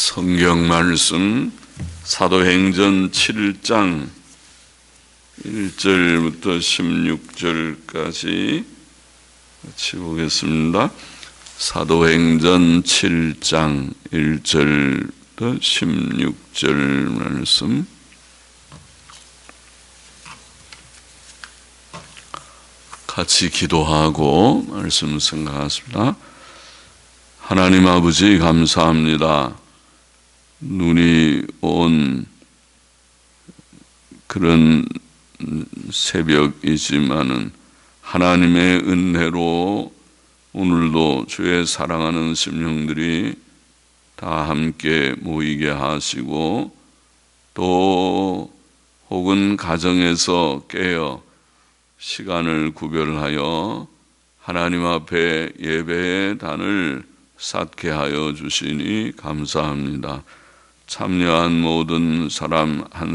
성경 말씀 사도행전 7장 1절부터 16절까지 같이 보겠습니다. 사도행전 7장 1절부터 16절 말씀. 같이 기도하고 말씀 생각하겠습니다. 하나님 아버지 감사합니다. 눈이 온 그런 새벽이지만은 하나님의 은혜로 오늘도 주의 사랑하는 심령들이 다 함께 모이게 하시고 또 혹은 가정에서 깨어 시간을 구별하여 하나님 앞에 예배의 단을 쌓게 하여 주시니 감사합니다. 참여한 모든 사람 한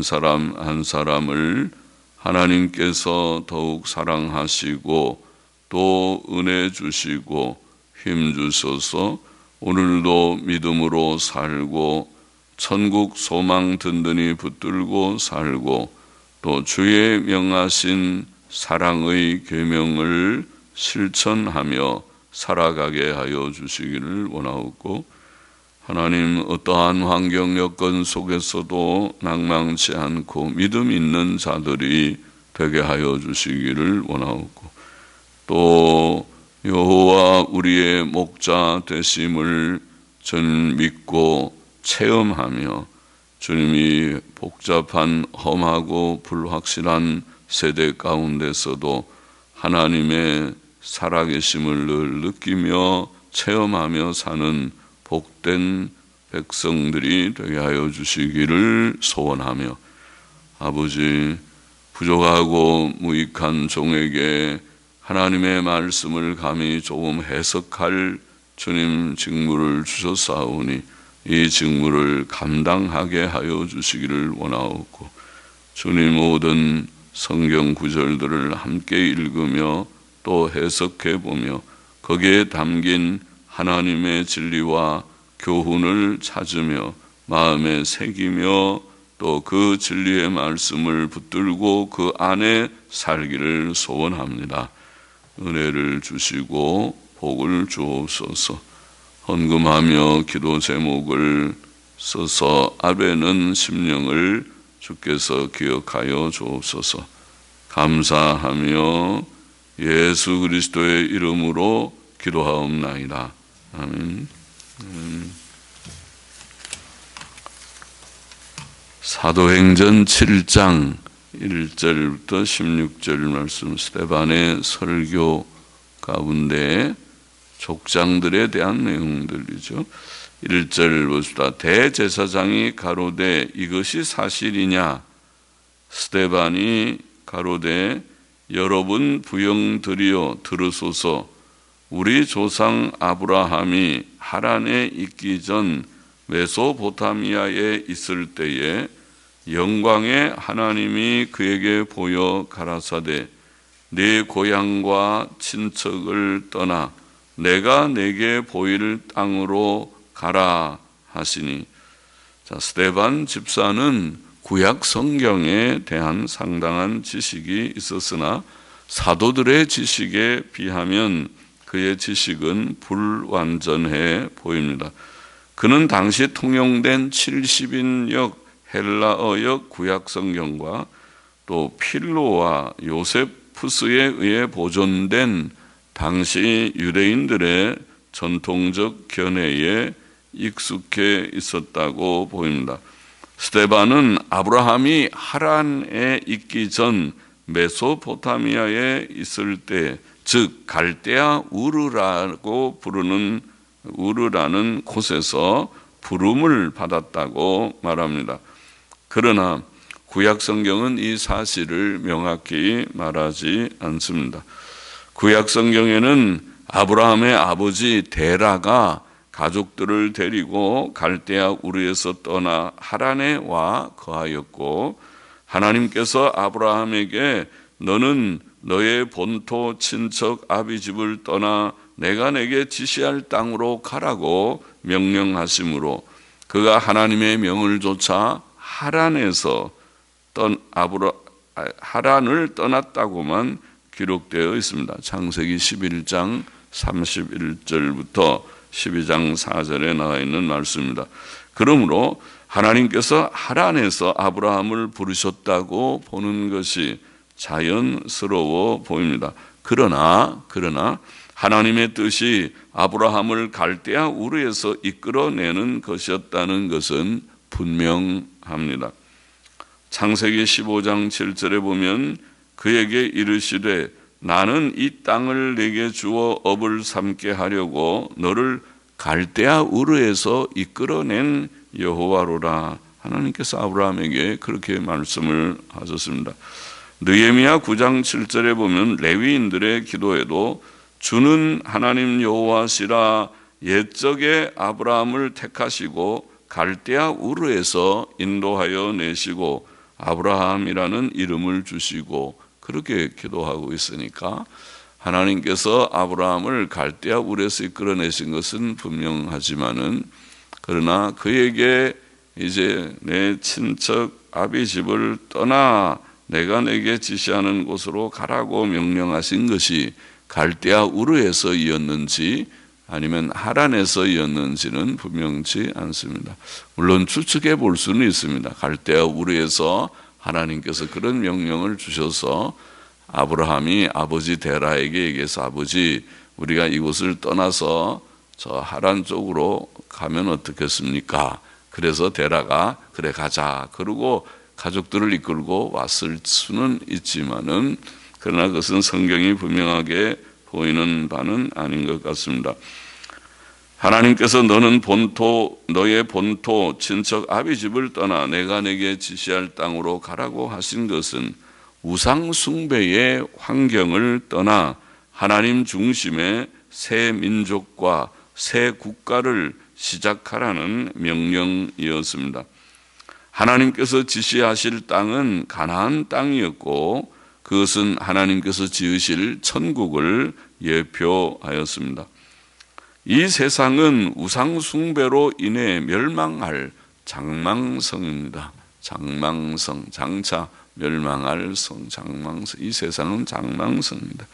사람을 하나님께서 더욱 사랑하시고 또 은혜 주시고 힘 주셔서 오늘도 믿음으로 살고 천국 소망 든든히 붙들고 살고 또 주의 명하신 사랑의 계명을 실천하며 살아가게 하여 주시기를 원하옵고, 하나님 어떠한 환경 여건 속에서도 낭망치 않고 믿음 있는 자들이 되게 하여 주시기를 원하옵고, 또 여호와 우리의 목자 되심을 전 믿고 체험하며 주님이 복잡한 험하고 불확실한 세대 가운데서도 하나님의 살아계심을 늘 느끼며 체험하며 사는 복된 백성들이 되게 하여 주시기를 소원하며, 아버지 부족하고 무익한 종에게 하나님의 말씀을 감히 조금 해석할 주님 직무를 주셨사오니 이 직무를 감당하게 하여 주시기를 원하옵고, 주님 모든 성경 구절들을 함께 읽으며 또 해석해 보며 거기에 담긴 하나님의 진리와 교훈을 찾으며 마음에 새기며 또 그 진리의 말씀을 붙들고 그 안에 살기를 소원합니다. 은혜를 주시고 복을 주옵소서. 헌금하며 기도 제목을 써서 아뢰는 심령을 주께서 기억하여 주옵소서. 감사하며 예수 그리스도의 이름으로 기도하옵나이다. 아멘. 사도행전 7장 1절부터 16절 말씀, 스데반의 설교 가운데 족장들에 대한 내용들이죠. 1절 봅시다. 대제사장이 가로되 이것이 사실이냐? 스데반이 가로되 여러분 부영들이여 들으소서. 우리 조상 아브라함이 하란에 있기 전 메소포타미아에 있을 때에 영광의 하나님이 그에게 보여 가라사대 네 고향과 친척을 떠나 내가 내게 보일 땅으로 가라 하시니. 자, 스데반 집사는 구약 성경에 대한 상당한 지식이 있었으나 사도들의 지식에 비하면 그의 지식은 불완전해 보입니다. 그는 당시 통용된 70인역 헬라어역 구약 성경과 또 필로와 요세푸스에 의해 보존된 당시 유대인들의 전통적 견해에 익숙해 있었다고 보입니다. 스데반은 아브라함이 하란에 있기 전 메소포타미아에 있을 때, 즉 갈대아 우르라고 부르는 우르라는 곳에서 부름을 받았다고 말합니다. 그러나 구약 성경은 이 사실을 명확히 말하지 않습니다. 구약 성경에는 아브라함의 아버지 데라가 가족들을 데리고 갈대아 우르에서 떠나 하란에 와 거하였고, 하나님께서 아브라함에게 너는 너의 본토 친척 아비집을 떠나 내가 내게 지시할 땅으로 가라고 명령하시므로 그가 하나님의 명을 좇아 하란을 떠났다고만 기록되어 있습니다. 창세기 11장 31절부터 12장 4절에 나와 있는 말씀입니다. 그러므로 하나님께서 하란에서 아브라함을 부르셨다고 보는 것이 자연스러워 보입니다. 그러나 하나님의 뜻이 아브라함을 갈대아 우르에서 이끌어내는 것이었다는 것은 분명합니다. 창세기 15장 7절에 보면 그에게 이르시되 나는 이 땅을 내게 주어 업을 삼게 하려고 너를 갈대아 우르에서 이끌어낸 여호와로라. 하나님께서 아브라함에게 그렇게 말씀을 하셨습니다. 느헤미야 9장 7절에 보면 레위인들의 기도에도 주는 하나님 여호와시라 옛적에 아브라함을 택하시고 갈대아 우르에서 인도하여 내시고 아브라함이라는 이름을 주시고 그렇게 기도하고 있으니까 하나님께서 아브라함을 갈대아 우르에서 이끌어내신 것은 분명하지만은 그러나 그에게 이제 내 친척 아비 집을 떠나 내가 내게 지시하는 곳으로 가라고 명령하신 것이 갈대아 우르에서이었는지 아니면 하란에서이었는지는 분명치 않습니다. 물론 추측해 볼 수는 있습니다. 갈대아 우르에서 하나님께서 그런 명령을 주셔서 아브라함이 아버지 데라에게 얘기해서 아버지 우리가 이곳을 떠나서 저 하란 쪽으로 가면 어떻겠습니까? 그래서 데라가 그래 가자 그러고 가족들을 이끌고 왔을 수는 있지만은 그러나 그것은 성경이 분명하게 보이는 바는 아닌 것 같습니다. 하나님께서 너는 너의 본토 친척 아비 집을 떠나 내가 내게 지시할 땅으로 가라고 하신 것은 우상 숭배의 환경을 떠나 하나님 중심의 새 민족과 새 국가를 시작하라는 명령이었습니다. 하나님께서 지시하실 땅은 가나안 땅이었고 그것은 하나님께서 지으실 천국을 예표하였습니다. 이 세상은 우상 숭배로 인해 멸망할 장망성입니다. 장망성, 장차 멸망할 성, 장망성. 이 세상은 장망성입니다.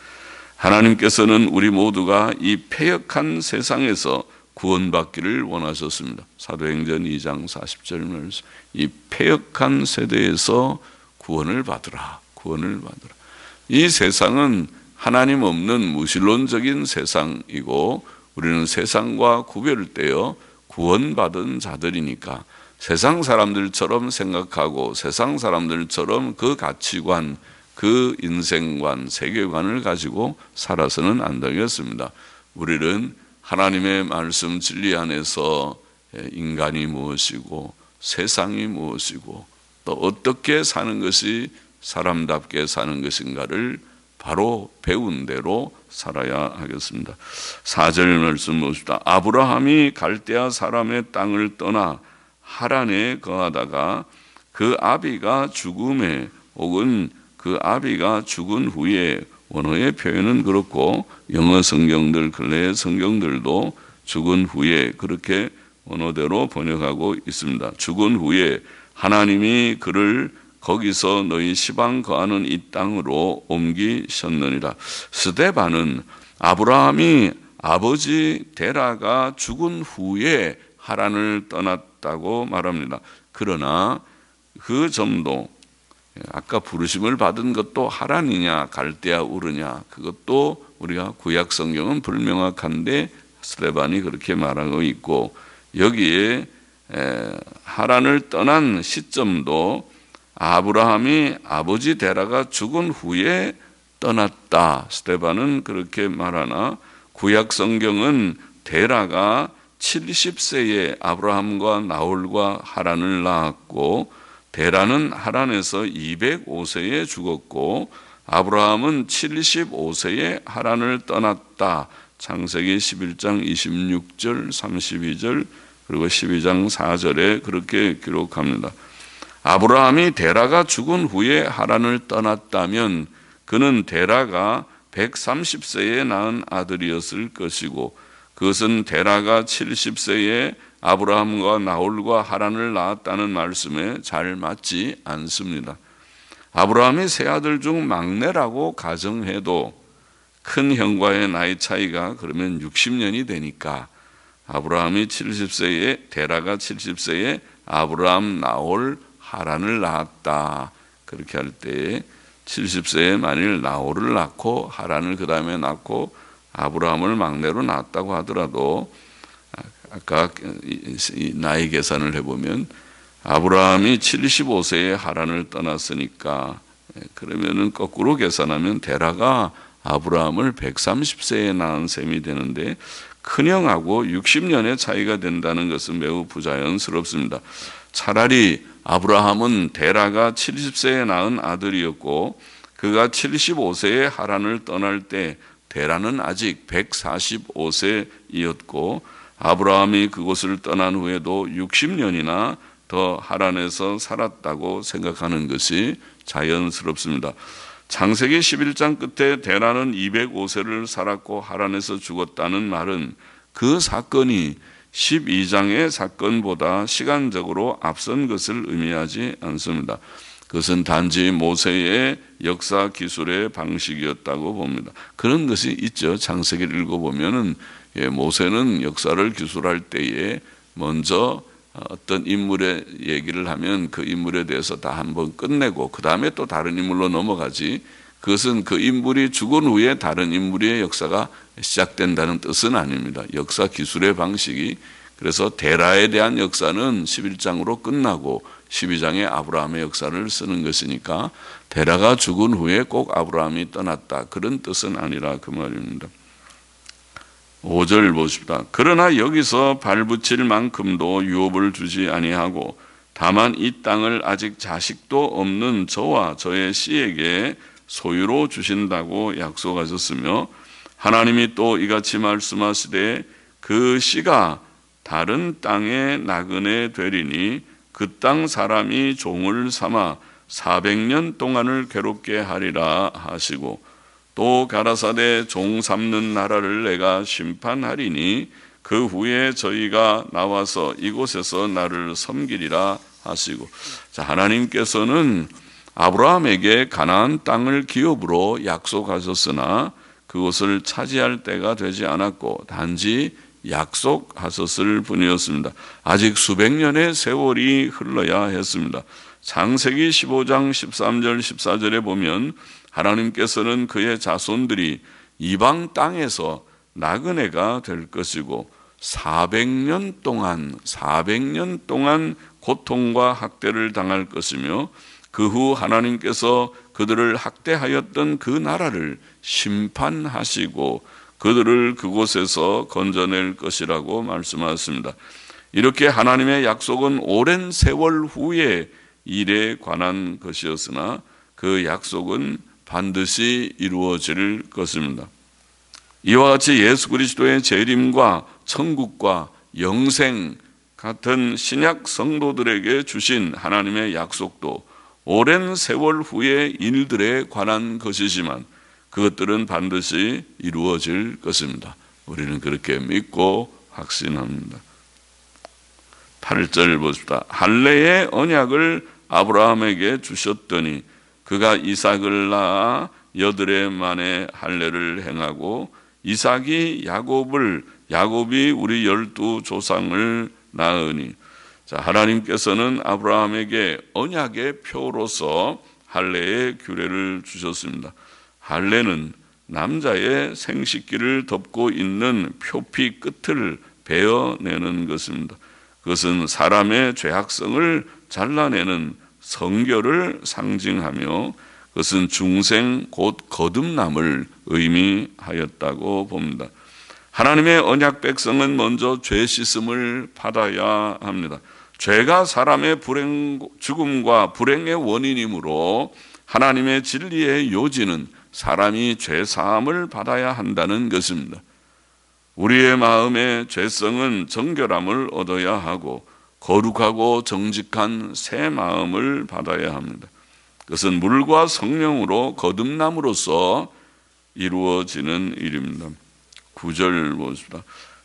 하나님께서는 우리 모두가 이 패역한 세상에서 구원받기를 원하셨습니다. 사도행전 2장 40절 말씀. 이 패역한 세대에서 구원을 받으라. 구원을 받으라. 이 세상은 하나님 없는 무신론적인 세상이고 우리는 세상과 구별되어 구원받은 자들이니까 세상 사람들처럼 생각하고 세상 사람들처럼 그 가치관, 그 인생관, 세계관을 가지고 살아서는 안 되겠습니다. 우리는 하나님의 말씀 진리 안에서 인간이 무엇이고 세상이 무엇이고 또 어떻게 사는 것이 사람답게 사는 것인가를 바로 배운 대로 살아야 하겠습니다. 4절 말씀 봅시다. 아브라함이 갈대아 사람의 땅을 떠나 하란에 거하다가 그 아비가 죽음에 혹은 그 아비가 죽은 후에 원어의 표현은 그렇고 영어 성경들 근래의 성경들도 죽은 후에 그렇게 원어대로 번역하고 있습니다. 죽은 후에 하나님이 그를 거기서 너희 시방 거하는 이 땅으로 옮기셨느니라. 스데반은 아브라함이 아버지 데라가 죽은 후에 하란을 떠났다고 말합니다. 그러나 그 점도 아까 부르심을 받은 것도 하란이냐 갈대아 우르냐 그것도 우리가 구약 성경은 불명확한데 스데반이 그렇게 말하고 있고 여기에 하란을 떠난 시점도 아브라함이 아버지 데라가 죽은 후에 떠났다. 스데반은 그렇게 말하나 구약 성경은 데라가 70세에 아브라함과 나홀과 하란을 낳았고 데라는 하란에서 205세에 죽었고 아브라함은 75세에 하란을 떠났다. 창세기 11장 26절 32절 그리고 12장 4절에 그렇게 기록합니다. 아브라함이 데라가 죽은 후에 하란을 떠났다면 그는 데라가 130세에 낳은 아들이었을 것이고 그것은 데라가 70세에 아브라함과 나홀과 하란을 낳았다는 말씀에 잘 맞지 않습니다. 아브라함이 세 아들 중 막내라고 가정해도 큰 형과의 나이 차이가 그러면 60년이 되니까 아브라함이 70세에 데라가 70세에 아브라함, 나홀, 하란을 낳았다. 그렇게 할 때 70세에 만일 나홀을 낳고 하란을 그 다음에 낳고 아브라함을 막내로 낳았다고 하더라도 아까 나이 계산을 해보면 아브라함이 75세에 하란을 떠났으니까 그러면은 거꾸로 계산하면 데라가 아브라함을 130세에 낳은 셈이 되는데 큰형하고 60년의 차이가 된다는 것은 매우 부자연스럽습니다. 차라리 아브라함은 데라가 70세에 낳은 아들이었고 그가 75세에 하란을 떠날 때 데라는 아직 145세이었고 아브라함이 그곳을 떠난 후에도 60년이나 더 하란에서 살았다고 생각하는 것이 자연스럽습니다. 창세기 11장 끝에 데라는 205세를 살았고 하란에서 죽었다는 말은 그 사건이 12장의 사건보다 시간적으로 앞선 것을 의미하지 않습니다. 그것은 단지 모세의 역사 기술의 방식이었다고 봅니다. 그런 것이 있죠. 창세기를 읽어보면은 모세는 역사를 기술할 때에 먼저 어떤 인물의 얘기를 하면 그 인물에 대해서 다 한번 끝내고 그 다음에 또 다른 인물로 넘어가지, 그것은 그 인물이 죽은 후에 다른 인물의 역사가 시작된다는 뜻은 아닙니다. 역사 기술의 방식이, 그래서 데라에 대한 역사는 11장으로 끝나고 12장에 아브라함의 역사를 쓰는 것이니까 데라가 죽은 후에 꼭 아브라함이 떠났다 그런 뜻은 아니라 그 말입니다. 5절 보십시다. 그러나 여기서 발붙일 만큼도 유업을 주지 아니하고 다만 이 땅을 아직 자식도 없는 저와 저의 씨에게 소유로 주신다고 약속하셨으며 하나님이 또 이같이 말씀하시되 그 씨가 다른 땅의 나그네 되리니 그 땅 사람이 종을 삼아 400년 동안을 괴롭게 하리라 하시고 또 가라사대 종 삼는 나라를 내가 심판하리니 그 후에 저희가 나와서 이곳에서 나를 섬기리라 하시고, 자, 하나님께서는 아브라함에게 가나안 땅을 기업으로 약속하셨으나 그것을 차지할 때가 되지 않았고 단지 약속하셨을 뿐이었습니다. 아직 수백 년의 세월이 흘러야 했습니다. 창세기 15장 13절 14절에 보면 하나님께서는 그의 자손들이 이방 땅에서 나그네가 될 것이고 400년 동안 고통과 학대를 당할 것이며 그 후 하나님께서 그들을 학대하였던 그 나라를 심판하시고 그들을 그곳에서 건져낼 것이라고 말씀하셨습니다. 이렇게 하나님의 약속은 오랜 세월 후의 일에 관한 것이었으나 그 약속은 반드시 이루어질 것입니다. 이와 같이 예수 그리스도의 재림과 천국과 영생 같은 신약 성도들에게 주신 하나님의 약속도 오랜 세월 후의 일들에 관한 것이지만 그것들은 반드시 이루어질 것입니다. 우리는 그렇게 믿고 확신합니다. 8절 보십시다. 할례의 언약을 아브라함에게 주셨더니 그가 이삭을 낳아 여드레 만에 할례를 행하고 이삭이 야곱이 우리 12조상을 낳으니, 자, 하나님께서는 아브라함에게 언약의 표로서 할례의 규례를 주셨습니다. 할례는 남자의 생식기를 덮고 있는 표피 끝을 베어내는 것입니다. 그것은 사람의 죄악성을 잘라내는 성결을 상징하며 그것은 중생 곧 거듭남을 의미하였다고 봅니다. 하나님의 언약 백성은 먼저 죄 씻음을 받아야 합니다. 죄가 사람의 죽음과 불행의 원인이므로 하나님의 진리의 요지는 사람이 죄 사함을 받아야 한다는 것입니다. 우리의 마음의 죄성은 정결함을 얻어야 하고 거룩하고 정직한 새 마음을 받아야 합니다. 그것은 물과 성령으로 거듭남으로써 이루어지는 일입니다. 9절 보십시다.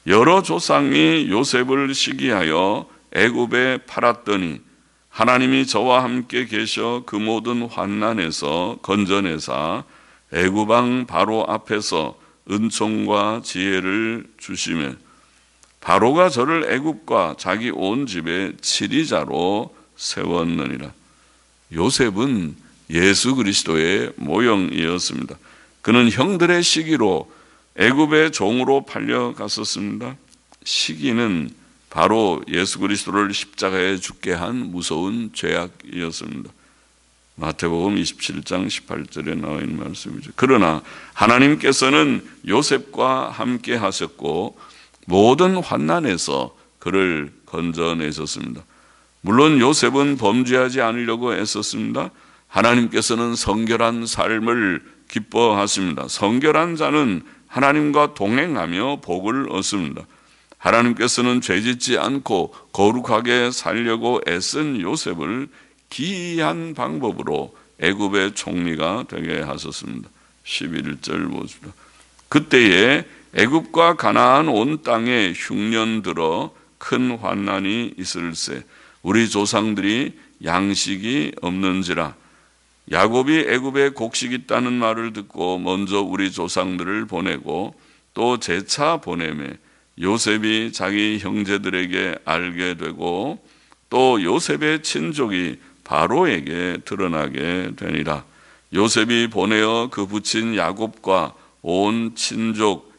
여러 조상이 요셉을 시기하여 애굽에 팔았더니 하나님이 저와 함께 계셔 그 모든 환난에서 건져내사 애굽 왕 바로 앞에서 은총과 지혜를 주시며 바로가 저를 애굽과 자기 온 집의 치리자로 세웠느니라. 요셉은 예수 그리스도의 모형이었습니다. 그는 형들의 시기로 애굽의 종으로 팔려갔었습니다. 시기는 바로 예수 그리스도를 십자가에 죽게 한 무서운 죄악이었습니다. 마태복음 27장 18절에 나와 있는 말씀이죠. 그러나 하나님께서는 요셉과 함께 하셨고 모든 환난에서 그를 건져내셨습니다. 물론 요셉은 범죄하지 않으려고 애썼습니다. 하나님께서는 성결한 삶을 기뻐하십니다. 성결한 자는 하나님과 동행하며 복을 얻습니다. 하나님께서는 죄짓지 않고 거룩하게 살려고 애쓴 요셉을 기이한 방법으로 애굽의 총리가 되게 하셨습니다. 11절 보십시오. 그때에 애굽과 가나안 온 땅에 흉년 들어 큰 환난이 있을세 우리 조상들이 양식이 없는지라. 야곱이 애굽에 곡식 있다는 말을 듣고 먼저 우리 조상들을 보내고 또 재차 보내매 요셉이 자기 형제들에게 알게 되고 또 요셉의 친족이 바로에게 드러나게 되니라. 요셉이 보내어 그 부친 야곱과 온 친족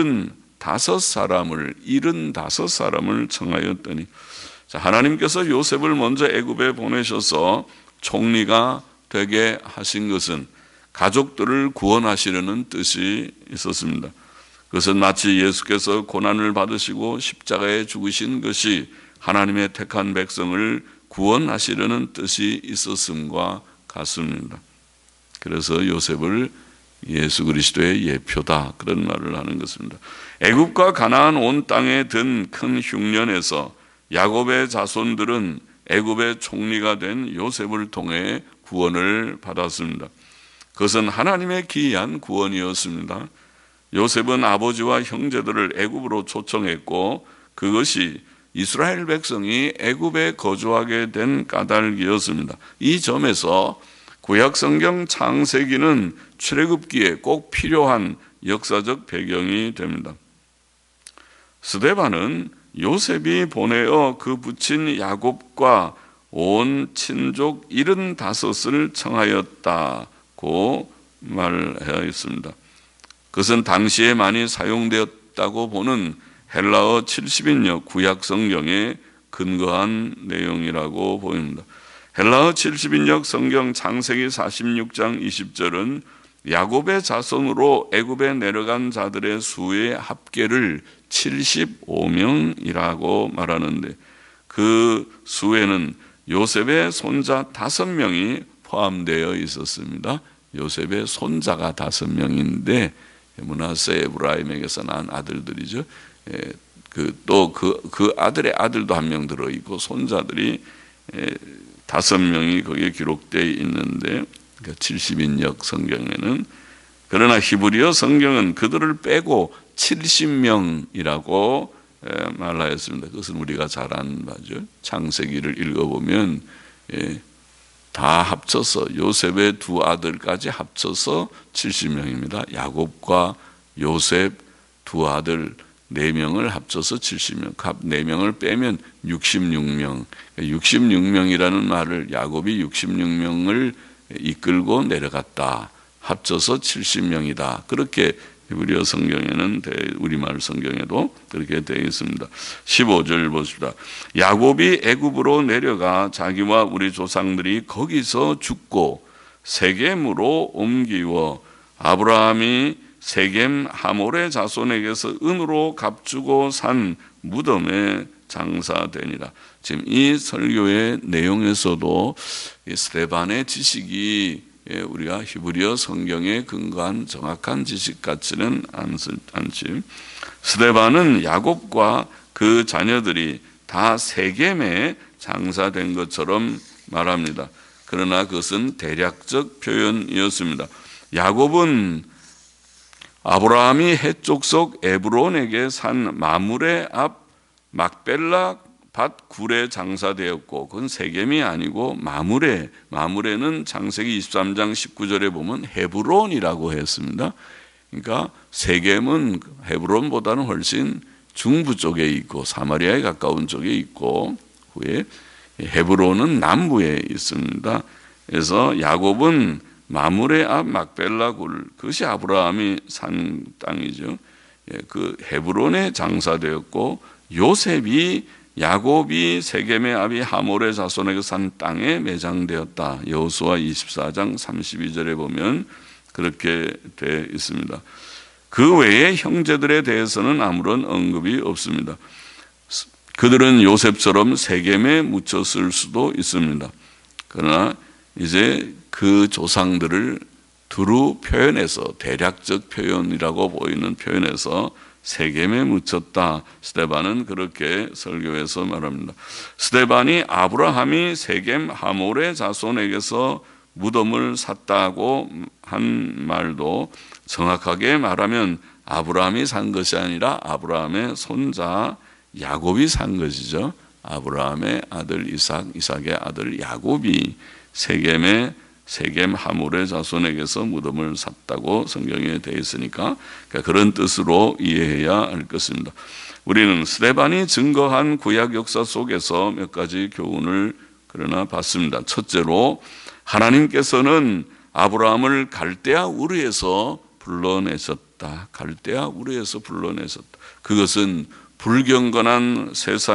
75사람을 청하였더니, 하나님께서 요셉을 먼저 애굽에 보내셔서 총리가 되게 하신 것은 가족들을 구원하시려는 뜻이 있었습니다. 그것은 마치 예수께서 고난을 받으시고 십자가에 죽으신 것이 하나님의 택한 백성을 구원하시려는 뜻이 있었음과 같습니다. 그래서 요셉을 예수 그리스도의 예표다 그런 말을 하는 것입니다. 애굽과 가나안 온 땅에 든 큰 흉년에서 야곱의 자손들은 애굽의 총리가 된 요셉을 통해 구원을 받았습니다. 그것은 하나님의 기이한 구원이었습니다. 요셉은 아버지와 형제들을 애굽으로 초청했고 그것이 이스라엘 백성이 애굽에 거주하게 된 까닭이었습니다. 이 점에서 구약성경 창세기는 출애굽기에 꼭 필요한 역사적 배경이 됩니다. 스데반은 요셉이 보내어 그 부친 야곱과 온 친족 75을 청하였다고 말하였습니다. 그것은 당시에 많이 사용되었다고 보는 헬라어 70인역 구약 성경에 근거한 내용이라고 보입니다. 헬라어 70인역 성경 창세기 46장 20절은 야곱의 자손으로 애굽에 내려간 자들의 수의 합계를 75명이라고 말하는데 그 수에는 요셉의 손자 5명이 포함되어 있었습니다. 요셉의 손자가 5명인데 므낫세 에브라임에게서 난 아들들이죠. 또 그 아들의 아들도 1명 들어있고 손자들이 5명이 거기에 기록되어 있는데 70인역 성경에는, 그러나 히브리어 성경은 그들을 빼고 70명이라고 말하였습니다. 그것은 우리가 잘 아는 바죠. 창세기를 읽어보면 다 합쳐서 요셉의 2 아들까지 합쳐서 70명입니다. 야곱과 요셉 2 아들 4명을 합쳐서 70명, 4명을 빼면 66명. 66명이라는 말을 야곱이 66명을 이끌고 내려갔다. 합쳐서 70명이다. 그렇게 히브리어 성경에는 우리말 성경에도 그렇게 되어 있습니다. 15절 보십시다. 야곱이 애굽으로 내려가 자기와 우리 조상들이 거기서 죽고 세겜으로 옮기워 아브라함이 세겜 하몰의 자손에게서 은으로 값주고 산 무덤에 장사되니라. 지금 이 설교의 내용에서도 스데반의 지식이 우리가 히브리어 성경에 근거한 정확한 지식 같지는 않지. 스데반은 야곱과 그 자녀들이 다 세겜에 장사된 것처럼 말합니다. 그러나 그것은 대략적 표현이었습니다. 야곱은 아브라함이 해쪽 에브론에게 산 마므레 앞 막벨라 밭 굴에 장사되었고, 그건 세겜이 아니고 마므레는 창세기 23장 19절에 보면 헤브론이라고 했습니다. 그러니까 세겜은 헤브론보다는 훨씬 중부 쪽에 있고 사마리아에 가까운 쪽에 있고, 후에 헤브론은 남부에 있습니다. 그래서 야곱은 마므레 앞 막벨라 굴, 그것이 아브라함이 산 땅이죠. 그 헤브론에 장사되었고, 야곱이 세겜의 아비 하몰의 자손에게 산 땅에 매장되었다. 여호수아 24장 32절에 보면 그렇게 되어 있습니다. 그 외에 형제들에 대해서는 아무런 언급이 없습니다. 그들은 요셉처럼 세겜에 묻혔을 수도 있습니다. 그러나 이제 그 조상들을 두루 표현해서, 대략적 표현이라고 보이는 표현에서 세겜에 묻혔다. 스데반은 그렇게 설교해서 말합니다. 스데반이 아브라함이 세겜 하몰의 자손에게서 무덤을 샀다고 한 말도 정확하게 말하면 아브라함이 산 것이 아니라 아브라함의 손자 야곱이 산 것이죠. 아브라함의 아들 이삭의 아들 야곱이 세겜 하몰의 자손에게서 무덤을 샀다고 성경에 되어 있으니까 그런 뜻으로 이해해야 할 것입니다. 우리는 스데반이 증거한 구약 역사 속에서 몇 가지 교훈을 그러나 봤습니다. 첫째로, 하나님께서는 아브라함을 갈대아 우르에서 불러내셨다. 갈대아 우르에서 불러내셨다. 그것은 불경건한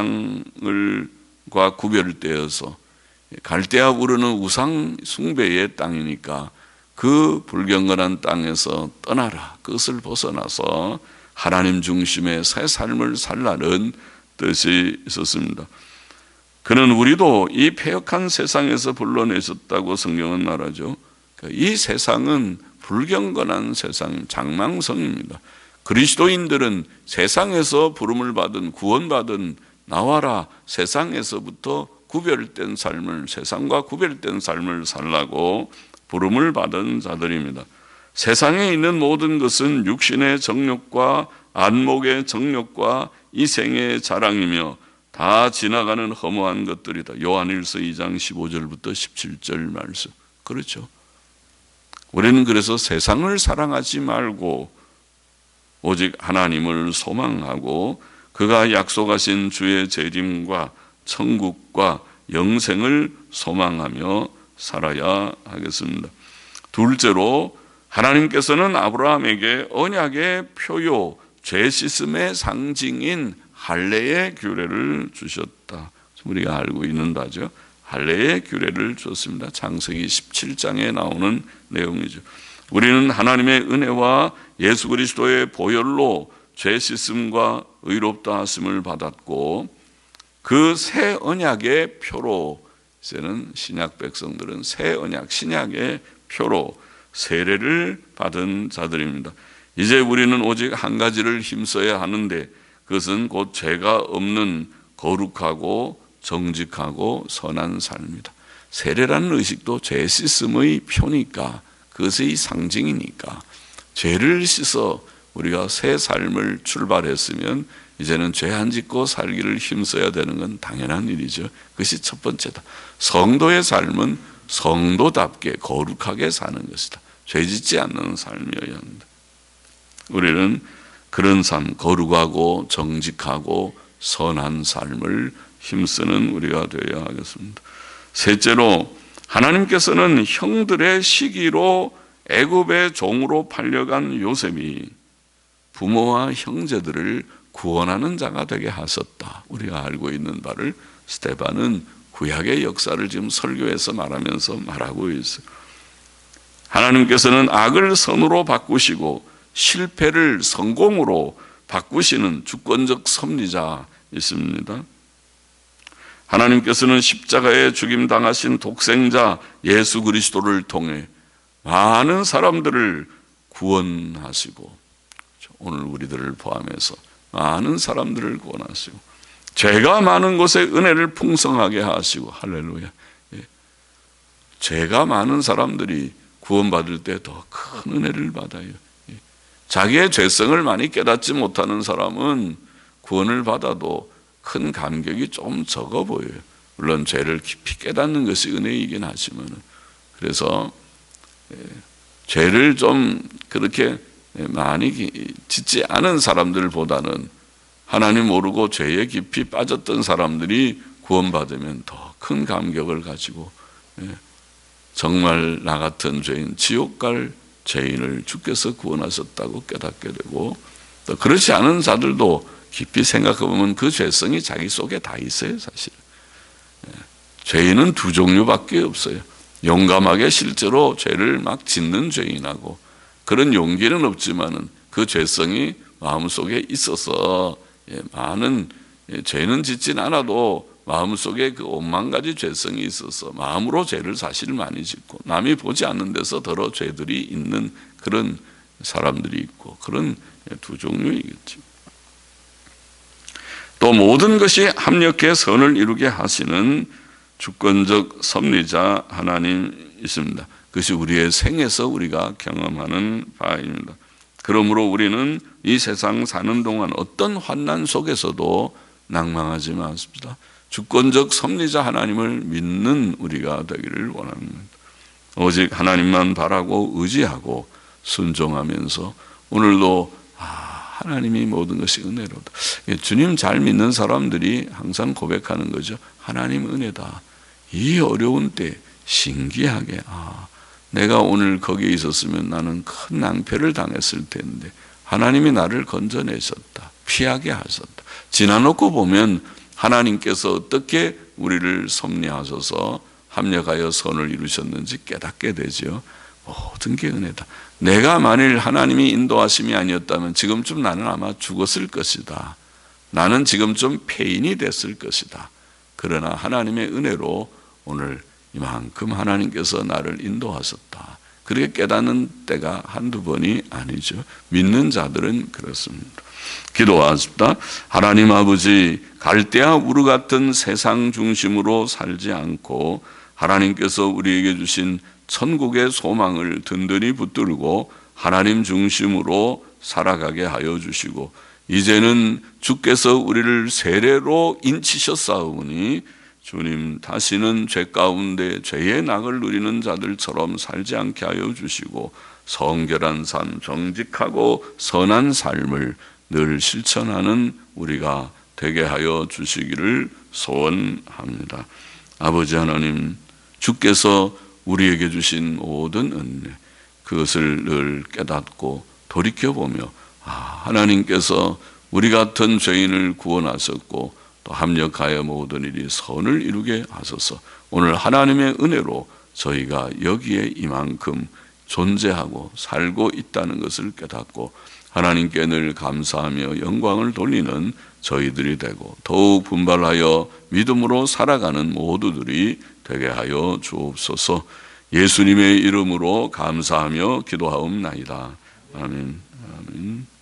세상과 구별되어서, 갈대아 우르는 우상 숭배의 땅이니까 그 불경건한 땅에서 떠나라, 그것을 벗어나서 하나님 중심의 새 삶을 살라는 뜻이 있었습니다. 그는 우리도 이 패역한 세상에서 불러내셨다고 성경은 말하죠. 이 세상은 불경건한 세상, 장망성입니다. 그리스도인들은 세상에서 부름을 받은, 구원받은, 나와라, 세상에서부터 구별된 삶을, 세상과 구별된 삶을 살라고 부름을 받은 자들입니다. 세상에 있는 모든 것은 육신의 정욕과 안목의 정욕과 이생의 자랑이며 다 지나가는 허무한 것들이다. 요한일서 2장 15절부터 17절 말씀. 그렇죠. 우리는 그래서 세상을 사랑하지 말고 오직 하나님을 소망하고 그가 약속하신 주의 재림과 천국과 영생을 소망하며 살아야 하겠습니다. 둘째로, 하나님께서는 아브라함에게 언약의 표요, 죄 씻음의 상징인 할례의 규례를 주셨다. 우리가 알고 있는 바죠. 할례의 규례를 줬습니다. 창세기 17장에 나오는 내용이죠. 우리는 하나님의 은혜와 예수 그리스도의 보혈로 죄 씻음과 의롭다 하심을 받았고, 그 새 언약의 표로, 이제는 신약 백성들은 새 언약, 신약의 표로 세례를 받은 자들입니다. 이제 우리는 오직 한 가지를 힘써야 하는데, 그것은 곧 죄가 없는 거룩하고 정직하고 선한 삶입니다. 세례라는 의식도 죄 씻음의 표니까, 그것의 상징이니까, 죄를 씻어 우리가 새 삶을 출발했으면 이제는 죄 안 짓고 살기를 힘써야 되는 건 당연한 일이죠. 그것이 첫 번째다. 성도의 삶은 성도답게 거룩하게 사는 것이다. 죄 짓지 않는 삶이어야 합니다. 우리는 그런 삶, 거룩하고 정직하고 선한 삶을 힘쓰는 우리가 되어야 하겠습니다. 셋째로, 하나님께서는 형들의 시기로 애굽의 종으로 팔려간 요셉이 부모와 형제들을 구원하는 자가 되게 하셨다. 우리가 알고 있는 바를 스데반은 구약의 역사를 지금 설교에서 말하면서 말하고 있어요. 하나님께서는 악을 선으로 바꾸시고 실패를 성공으로 바꾸시는 주권적 섭리자이십니다. 하나님께서는 십자가에 죽임당하신 독생자 예수 그리스도를 통해 많은 사람들을 구원하시고, 오늘 우리들을 포함해서 많은 사람들을 구원하시고, 죄가 많은 곳에 은혜를 풍성하게 하시고, 할렐루야. 죄가 많은 사람들이 구원받을 때 더 큰 은혜를 받아요. 자기의 죄성을 많이 깨닫지 못하는 사람은 구원을 받아도 큰 감격이 좀 적어 보여요. 물론 죄를 깊이 깨닫는 것이 은혜이긴 하지만, 그래서 죄를 좀 그렇게 많이 짓지 않은 사람들보다는 하나님 모르고 죄에 깊이 빠졌던 사람들이 구원받으면 더 큰 감격을 가지고 정말 나 같은 죄인, 지옥 갈 죄인을 주께서 구원하셨다고 깨닫게 되고, 또 그렇지 않은 자들도 깊이 생각해 보면 그 죄성이 자기 속에 다 있어요. 사실 죄인은 두 종류밖에 없어요. 용감하게 실제로 죄를 막 짓는 죄인하고, 그런 용기는 없지만은 그 죄성이 마음속에 있어서 많은 죄는 짓진 않아도 마음속에 그 5만 가지 죄성이 있어서 마음으로 죄를 사실 많이 짓고, 남이 보지 않는 데서 더러 죄들이 있는 그런 사람들이 있고, 그런 두 종류이겠죠. 또 모든 것이 합력해 선을 이루게 하시는 주권적 섭리자 하나님 있습니다. 그것이 우리의 생에서 우리가 경험하는 바입니다. 그러므로 우리는 이 세상 사는 동안 어떤 환난 속에서도 낭망하지 마십시다. 주권적 섭리자 하나님을 믿는 우리가 되기를 원합니다. 오직 하나님만 바라고 의지하고 순종하면서 오늘도 하나님이 모든 것이 은혜로다. 주님 잘 믿는 사람들이 항상 고백하는 거죠. 하나님 은혜다. 이 어려운 때 신기하게 내가 오늘 거기에 있었으면 나는 큰 낭패를 당했을 텐데 하나님이 나를 건져내셨다. 피하게 하셨다. 지나놓고 보면 하나님께서 어떻게 우리를 섭리하셔서 합력하여 선을 이루셨는지 깨닫게 되죠. 모든 게 은혜다. 내가 만일 하나님이 인도하심이 아니었다면 지금쯤 나는 아마 죽었을 것이다. 나는 지금쯤 폐인이 됐을 것이다. 그러나 하나님의 은혜로 오늘 이만큼 하나님께서 나를 인도하셨다. 그렇게 깨닫는 때가 한두 번이 아니죠. 믿는 자들은 그렇습니다. 기도하십시다. 하나님 아버지, 갈대아 우르 같은 세상 중심으로 살지 않고 하나님께서 우리에게 주신 천국의 소망을 든든히 붙들고 하나님 중심으로 살아가게 하여 주시고, 이제는 주께서 우리를 세례로 인치셨사오니 주님 다시는 죄 가운데 죄의 낙을 누리는 자들처럼 살지 않게 하여 주시고, 성결한 삶, 정직하고 선한 삶을 늘 실천하는 우리가 되게 하여 주시기를 소원합니다. 아버지 하나님, 주께서 우리에게 주신 모든 은혜, 그것을 늘 깨닫고 돌이켜보며 하나님께서 우리 같은 죄인을 구원하셨고 또 합력하여 모든 일이 선을 이루게 하소서. 오늘 하나님의 은혜로 저희가 여기에 이만큼 존재하고 살고 있다는 것을 깨닫고 하나님께 늘 감사하며 영광을 돌리는 저희들이 되고 더욱 분발하여 믿음으로 살아가는 모두들이 되게 하여 주옵소서. 예수님의 이름으로 감사하며 기도하옵나이다. 아멘. 아멘.